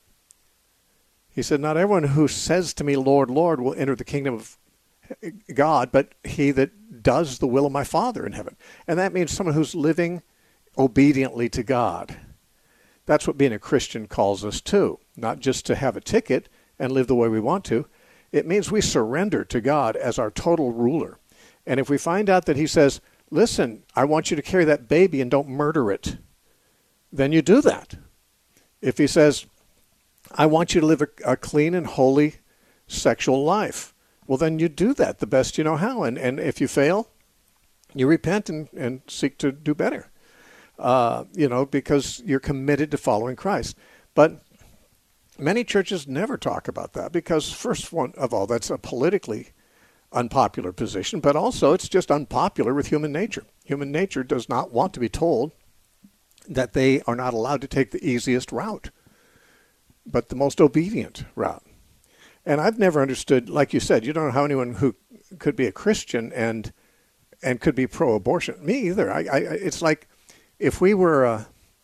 He said, not everyone who says to me, Lord, Lord, will enter the kingdom of God, but he that does the will of my Father in heaven. And that means someone who's living obediently to God. That's what being a Christian calls us to, not just to have a ticket and live the way we want to. It means we surrender to God as our total ruler. And if we find out that he says, listen, I want you to carry that baby and don't murder it, then you do that. If he says, I want you to live a, a clean and holy sexual life, well, then you do that the best you know how. And, and if you fail, you repent and, and seek to do better, uh, you know, because you're committed to following Christ. But many churches never talk about that because, first one of all, that's a politically unpopular position, but also it's just unpopular with human nature. Human nature does not want to be told that they are not allowed to take the easiest route, but the most obedient route. And I've never understood, like you said, you don't know how anyone who could be a Christian and and could be pro-abortion. Me either. I, I, it's like if we were uh,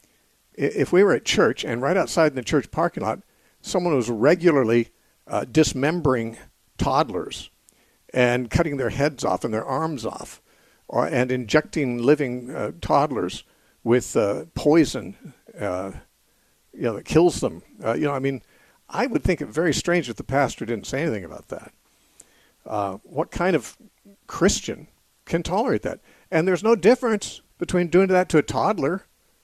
if we were at church and right outside in the church parking lot, someone was regularly uh, dismembering toddlers and cutting their heads off and their arms off, or and injecting living uh, toddlers with uh, poison, uh, you know, that kills them. Uh, you know, I mean, I would think it very strange if the pastor didn't say anything about that. Uh, what kind of Christian can tolerate that? And there's no difference between doing that to a toddler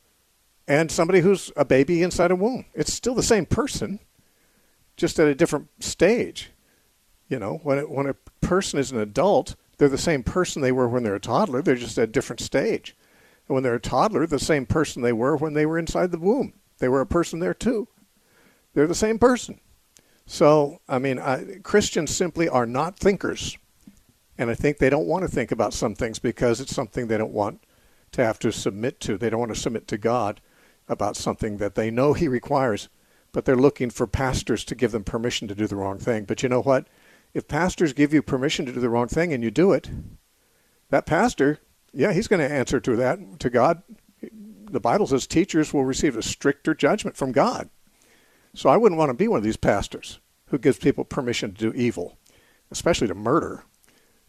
and somebody who's a baby inside a womb. It's still the same person, just at a different stage. You know, when it, when a person is an adult, they're the same person they were when they're a toddler. They're just at a different stage. And when they're a toddler, the same person they were when they were inside the womb. They were a person there too. They're the same person. So, I mean, I, Christians simply are not thinkers. And I think they don't want to think about some things because it's something they don't want to have to submit to. They don't want to submit to God about something that they know he requires, but they're looking for pastors to give them permission to do the wrong thing. But you know what? If pastors give you permission to do the wrong thing and you do it, that pastor, yeah, he's going to answer to that, to God. The Bible says teachers will receive a stricter judgment from God. So I wouldn't want to be one of these pastors who gives people permission to do evil, especially to murder.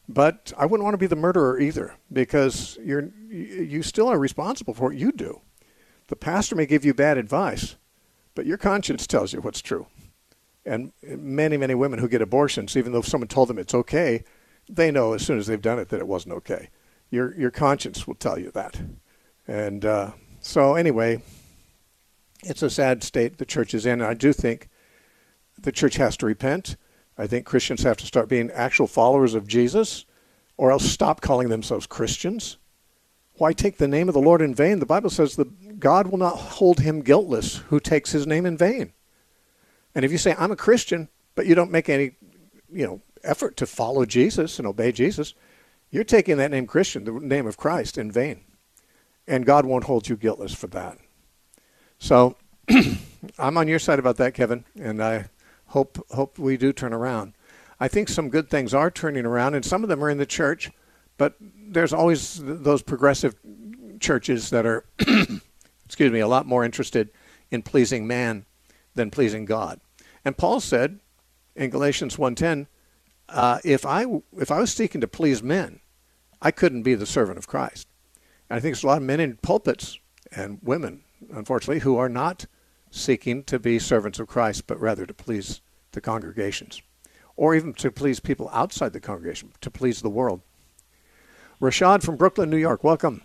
But I wouldn't want to be the murderer either, because you're you still are responsible for what you do. The pastor may give you bad advice, but your conscience tells you what's true. And many, many women who get abortions, even though someone told them it's okay, they know as soon as they've done it that it wasn't okay. Your your conscience will tell you that. And uh, so anyway, it's a sad state the church is in. And I do think the church has to repent. I think Christians have to start being actual followers of Jesus, or else stop calling themselves Christians. Why take the name of the Lord in vain? The Bible says that God will not hold him guiltless who takes his name in vain. And if you say, I'm a Christian, but you don't make any, you know, effort to follow Jesus and obey Jesus, you're taking that name Christian, the name of Christ, in vain. And God won't hold you guiltless for that. So I'm on your side about that, Kevin, and I hope hope we do turn around. I think some good things are turning around, and some of them are in the church, but there's always those progressive churches that are, excuse me, a lot more interested in pleasing man than pleasing God. And Paul said in Galatians one ten, uh, if I if I was seeking to please men, I couldn't be the servant of Christ. And I think there's a lot of men in pulpits and women, unfortunately, who are not seeking to be servants of Christ, but rather to please the congregations, or even to please people outside the congregation, to please the world. Rashad from Brooklyn, New York, welcome.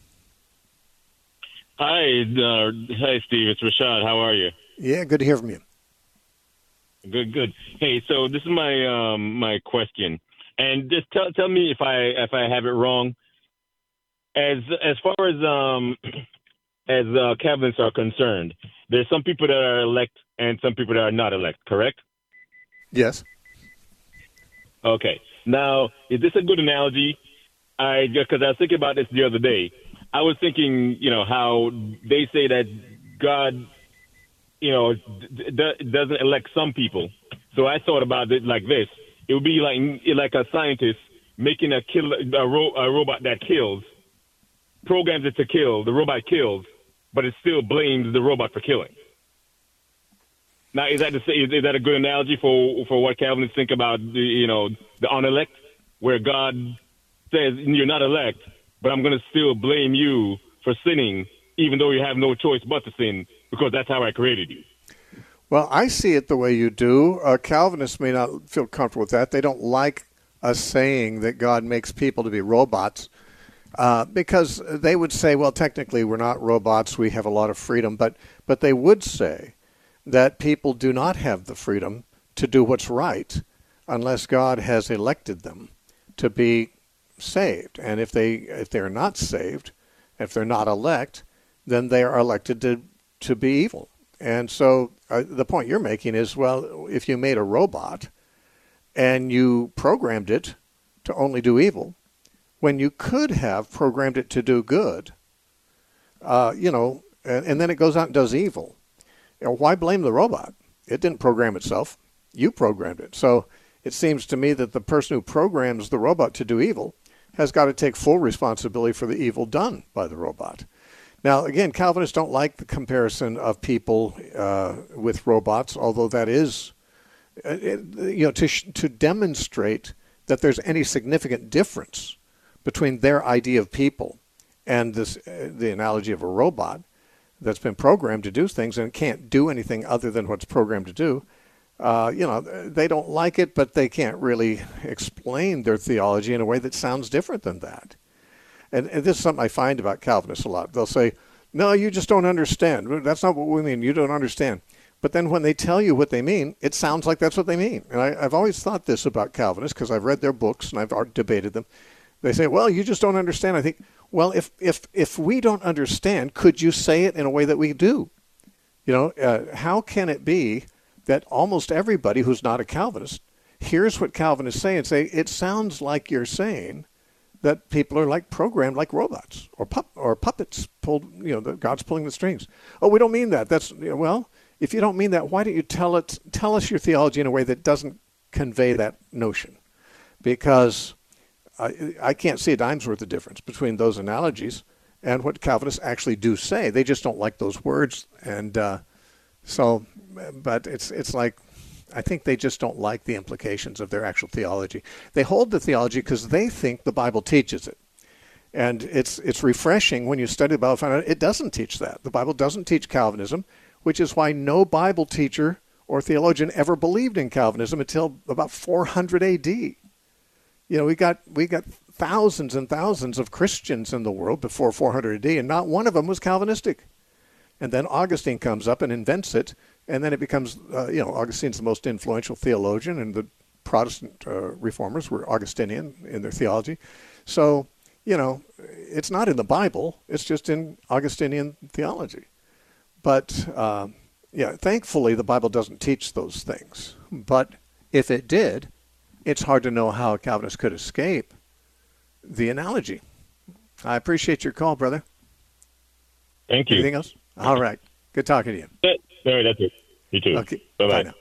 Hi, uh, hi, Steve. It's Rashad. How are you? Yeah, good to hear from you. Good, good. Hey, so this is my um, my question, and just tell tell me if I if I have it wrong. As as far as um as uh, Calvinists are concerned, there's some people that are elect and some people that are not elect. Correct? Yes. Okay. Now, is this a good analogy? I because I was thinking about this the other day. I was thinking, you know, how they say that God, you know, d- d- doesn't elect some people. So I thought about it like this: it would be like like a scientist making a kill a, ro- a robot that kills, programs it to kill, the robot kills, but it still blames the robot for killing. Now, is that to say, is, is that a good analogy for for what Calvinists think about the, you know, the unelect, where God says you're not elect, but I'm going to still blame you for sinning, even though you have no choice but to sin, because that's how I created you? Well, I see it the way you do. Uh, Calvinists may not feel comfortable with that. They don't like us saying that God makes people to be robots, uh, because they would say, well, technically we're not robots. We have a lot of freedom. But, but they would say that people do not have the freedom to do what's right unless God has elected them to be saved. And if they if they're not saved, if they're not elect, then they are elected to, to be evil. And so uh, the point you're making is, well, if you made a robot and you programmed it to only do evil, when you could have programmed it to do good, uh, you know, and, and then it goes out and does evil, you know, why blame the robot? It didn't program itself. You programmed it. So it seems to me that the person who programs the robot to do evil has got to take full responsibility for the evil done by the robot. Now, again, Calvinists don't like the comparison of people uh, with robots, although that is, uh, you know, to sh- to demonstrate that there's any significant difference between their idea of people and this uh, the analogy of a robot that's been programmed to do things and can't do anything other than what's programmed to do. Uh, you know, they don't like it, but they can't really explain their theology in a way that sounds different than that. And, and this is something I find about Calvinists a lot. They'll say, no, you just don't understand. That's not what we mean. You don't understand. But then when they tell you what they mean, it sounds like that's what they mean. And I, I've always thought this about Calvinists because I've read their books and I've debated them. They say, well, you just don't understand. I think, well, if if if we don't understand, could you say it in a way that we do? You know, uh, how can it be that almost everybody who's not a Calvinist hears what Calvinists say and say, it sounds like you're saying that people are like programmed like robots or pup or puppets pulled, you know, the, God's pulling the strings. Oh, we don't mean that. That's, you know, well, if you don't mean that, why don't you tell it, tell us your theology in a way that doesn't convey that notion? Because I, I can't see a dime's worth of difference between those analogies and what Calvinists actually do say. They just don't like those words. And uh, so, but it's it's like, I think they just don't like the implications of their actual theology. They hold the theology because they think the Bible teaches it. And it's it's refreshing when you study the Bible, find out it doesn't teach that. The Bible doesn't teach Calvinism, which is why no Bible teacher or theologian ever believed in Calvinism until about four hundred A D. You know, we got we got thousands and thousands of Christians in the world before four hundred A D, and not one of them was Calvinistic. And then Augustine comes up and invents it, and then it becomes, uh, you know, Augustine's the most influential theologian, and the Protestant uh, reformers were Augustinian in their theology. So, you know, it's not in the Bible, it's just in Augustinian theology. But, uh, yeah, thankfully the Bible doesn't teach those things. But if it did, it's hard to know how a Calvinist could escape the analogy. I appreciate your call, brother. Thank you. Anything else? All right. Good talking to you. All right, that's it. You too. Okay. Bye-bye. Bye now.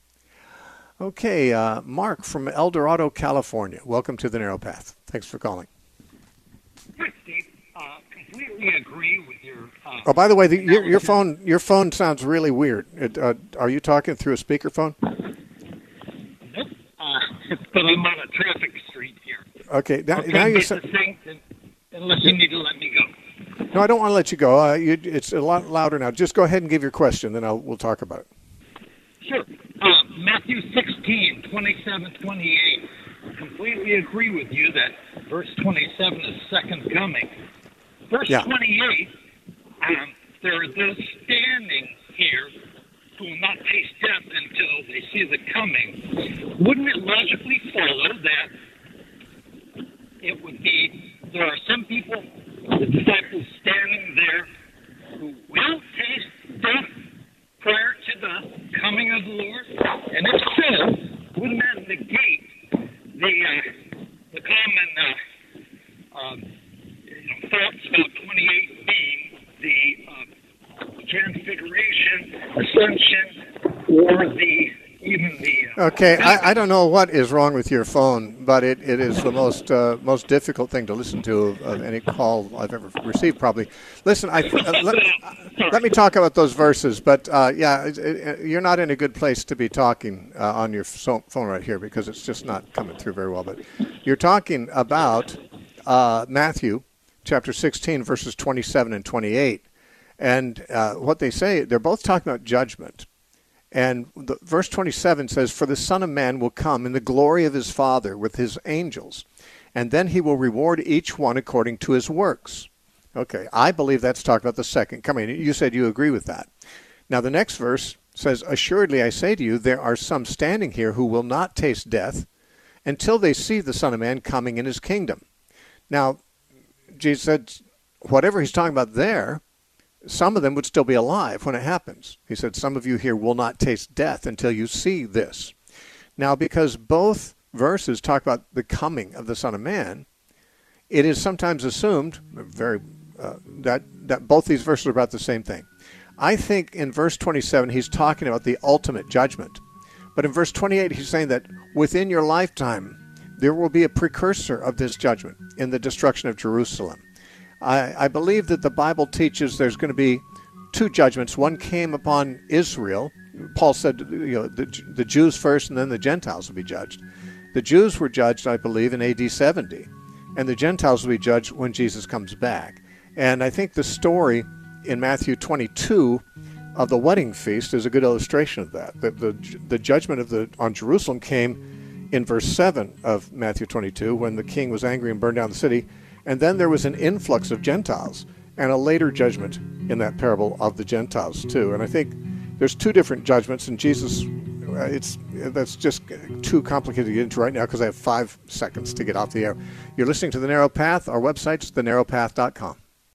Okay, uh, Mark from El Dorado, California. Welcome to the Narrow Path. Thanks for calling. Hi, Steve. Uh, completely agree with your. Uh, oh, by the way, the, your, your phone your phone sounds really weird. It, uh, are you talking through a speakerphone? Nope. Uh, but I'm on a traffic street here. Okay. Now, okay, now you're. So, unless you need to let me go. No, I don't want to let you go. Uh, you, it's a lot louder now. Just go ahead and give your question, then I'll, we'll talk about it. Sure. Uh, Matthew sixteen, twenty-seven, twenty-eight. Completely agree with you that verse twenty-seven is second coming. Verse yeah. twenty-eight, um, there are those standing here who will not taste death until they see the coming. Wouldn't it logically follow that it would be, there are some people, the disciples standing there, who will taste death prior to the coming of the Lord? And if so, wouldn't that negate the uh, the common uh, um, you know, thoughts about twenty-eight being the uh, transfiguration, ascension, or the even the uh, okay, I, I don't know what is wrong with your phone, but it, it is the most uh, most difficult thing to listen to of, of any call I've ever received, probably. Listen, I, uh, let, let me talk about those verses, but uh, yeah, it, it, you're not in a good place to be talking uh, on your so, phone right here because it's just not coming through very well. But you're talking about uh, Matthew chapter sixteen, verses twenty-seven and twenty-eight, and uh, what they say, they're both talking about judgment. And the, verse twenty-seven says, "For the Son of Man will come in the glory of his Father with his angels, and then he will reward each one according to his works." Okay, I believe that's talking about the second coming. You said you agree with that. Now the next verse says, "Assuredly I say to you, there are some standing here who will not taste death until they see the Son of Man coming in his kingdom." Now, Jesus said, whatever he's talking about there, some of them would still be alive when it happens. He said, some of you here will not taste death until you see this. Now, because both verses talk about the coming of the Son of Man, it is sometimes assumed very uh, that, that both these verses are about the same thing. I think in verse twenty-seven, he's talking about the ultimate judgment. But in verse twenty-eight, he's saying that within your lifetime, there will be a precursor of this judgment in the destruction of Jerusalem. I, I believe that the Bible teaches there's going to be two judgments. One came upon Israel. Paul said, you know, the, the Jews first and then the Gentiles will be judged. The Jews were judged, I believe, in A D seventy, and the Gentiles will be judged when Jesus comes back. And I think the story in Matthew twenty-two of the wedding feast is a good illustration of that. The, the, the judgment of the on Jerusalem came in verse seven of Matthew twenty-two when the king was angry and burned down the city. And then there was an influx of Gentiles and a later judgment in that parable of the Gentiles too. And I think there's two different judgments, and Jesus, it's that's just too complicated to get into right now because I have five seconds to get off the air. You're listening to The Narrow Path. Our website's the narrow path dot com.